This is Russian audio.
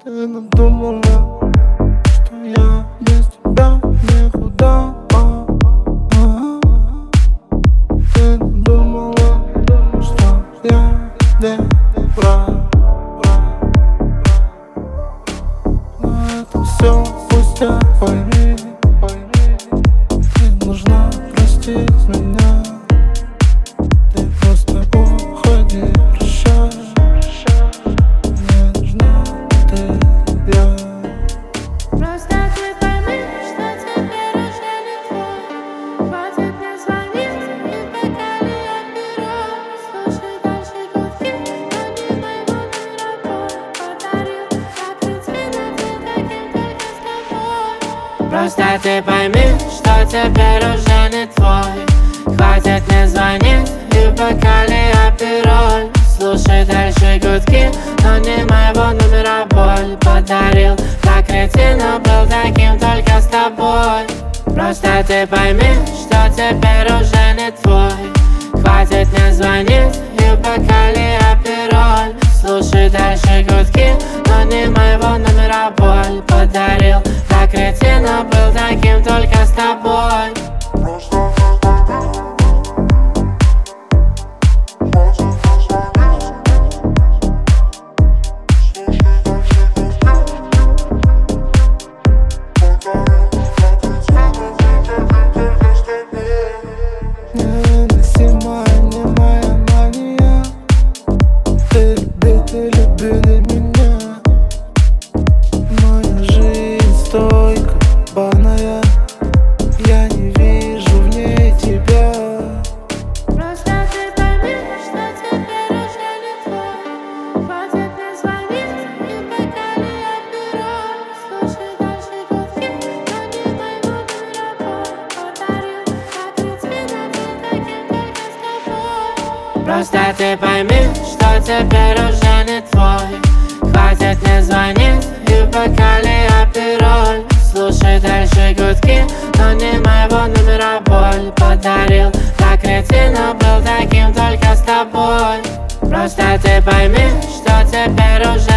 Ты надумала, что я без тебя никуда. Ты надумала, что я здесь прав. Но это все пустяк, пойми. Не нужно простить меня. Ты просто уходи, прощай. Мне нужна ты, я. Просто ты пойми, что теперь уже не твой. Хватит мне звонить и покали оперов. Слушай дальше гудки, но не моего номера. Подарил закрыть вино, ты таким только с тобой. Просто ты пойми, что теперь уже не твой. Хватит мне звонить и покали оперов. Слушай дальше гудки, но не моего номера. Боль подарил, так кретина, был таким только с тобой. Просто ты пойми, что теперь уже не твой. Хватит мне звонить и покали опероль. Слушай дальше гудки, но не моего номера. Боль подарил, так кретина, был таким только с тобой. Невыносимая не моя мания. Ты любили меня. Моя жизнь стойка, баная. Я не вижу в ней тебя. Просто ты пойми, что теперь уже не твой. Хватит мне звонить и покали опероль. Слушай дальше гудки, но не моего номера. Подарил закрыть вино, ты таким только с тобой. Просто ты пойми, что теперь уже не твой. Хватит мне звонить и покали опероль. Слушай дальше гудки, но не моего номера. Боль подарил, так кретина, был таким только с тобой. Просто ты пойми, что теперь уже